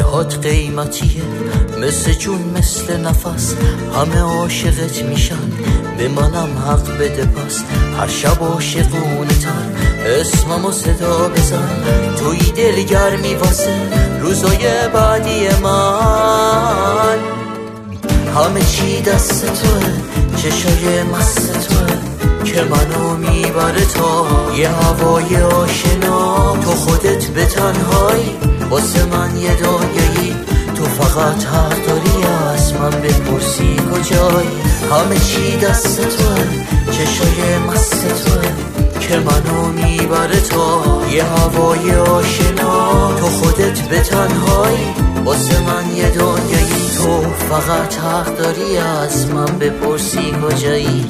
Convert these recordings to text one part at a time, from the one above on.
هات قیمتیه، مثل جون مثل نفس، همه عاشقت میشن، به منم حق بده پس. هر شب عاشقونه تر اسممو صدا بزن، توی دلگرمی واسه روزای بعدی من. همه چی دست توه، چشای مست توه که منو میبره تا یه هوای آشنا. تو خودت به تنهایی واسه من یه دنیایی، تو فقط حق داری از من بپرسی کجایی. همه چی دست توه، چشای مست توه که منو میبره تا یه هوای آشنا. تو خودت به تنهایی واسه من یه دنیایی، تو فقط حق داری از من بپرسی کجایی.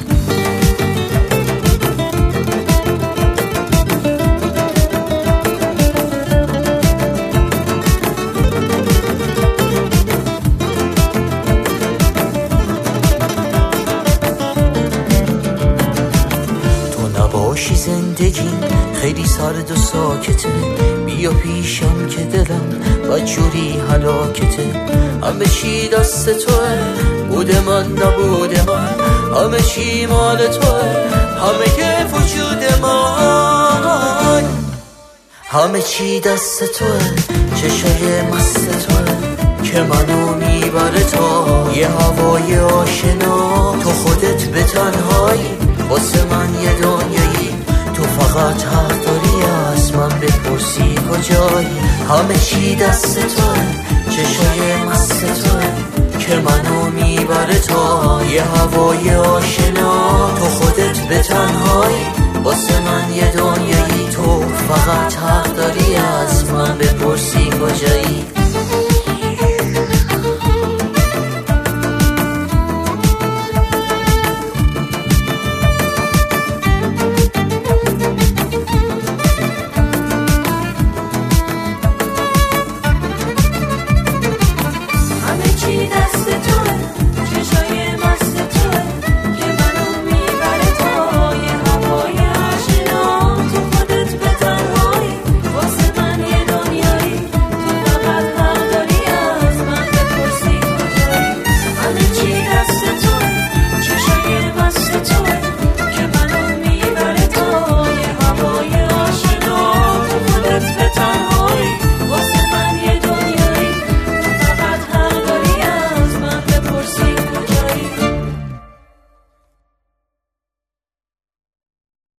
باشی زندگیم خیلی سرد و ساکته، بیا پیشم که دلم بدجوری هلاکته. همه چی دست توه، بوده من نبوده من، همه چی مال توه، همه که وجود من. همه چی دست توه، چشای مست توه که منو میبره تا یه هوای آشنا. تو خودت به تنهایی واسه من یه دنیایی، تو فقط حق داری از من بپرسی کجایی. همه چی دست توه، چشای مست توه که منو میبره تا یه هوای آشنا. تو خودت به تنهایی واسه من یه دنیایی.